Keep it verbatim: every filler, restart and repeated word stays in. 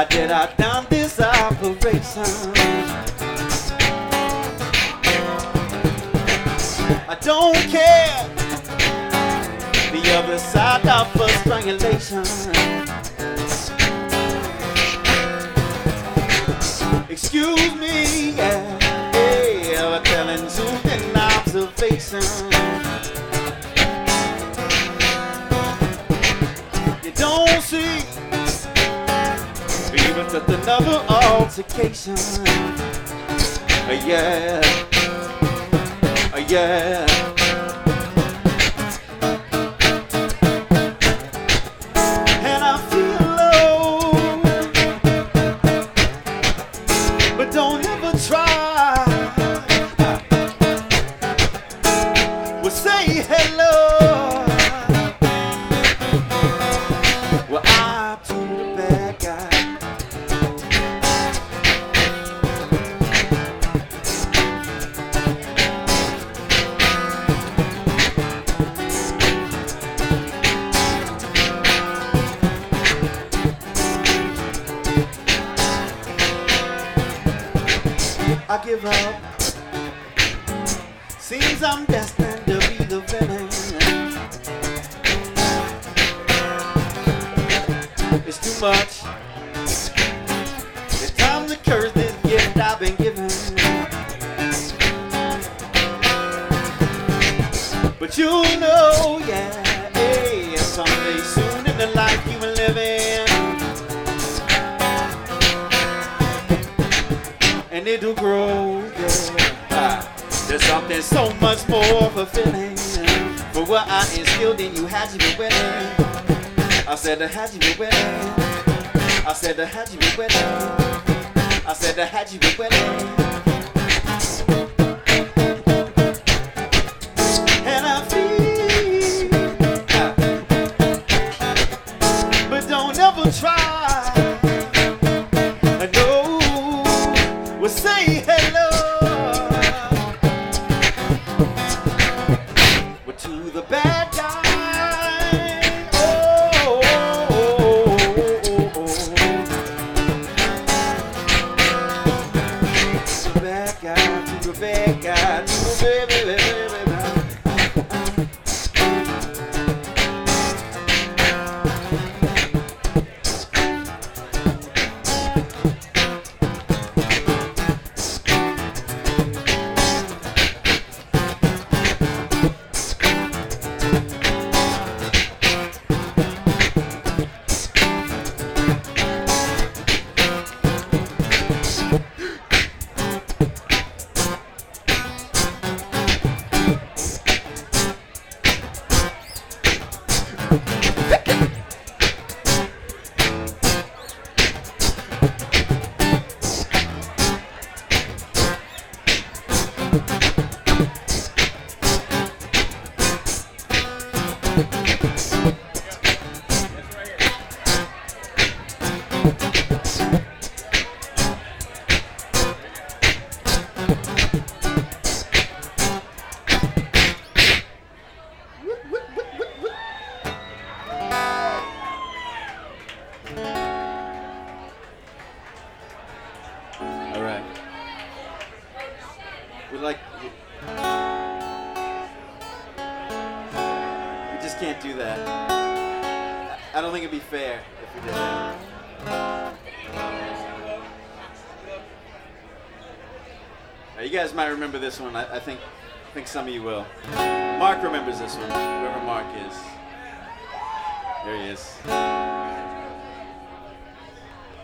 that I done this operation. I don't care the other side of a strangulation. Excuse me, yeah, yeah, but telling truth and observation. You don't see, even just another altercation. Uh, yeah, uh, yeah. And I feel low, but don't ever try. Well, say hello. Well, I'm to the bad guy. I give up. Seems I'm destined to be the villain. It's too much. It's time to curse this gift I've been given. But you know, yeah, hey, someday soon in the life you been living, and it'll grow, yeah. Ah, there's something so much more fulfilling. For what I instilled in you, had you been winning. I said, had you been winning. I said, had you been winning. I said, had you been winning. And I feel, ah, but don't ever try. I know, well, say hello. Well, to the bad guy. Oh, oh, oh, oh, oh, oh. To the bad guy, to the bad guy, to the baby, baby, baby. All right. We like. We, we just can't do that. I don't think it'd be fair if we did that. Now, you guys might remember this one. I, I think, I think some of you will. Mark remembers this one. Whoever Mark is. There he is.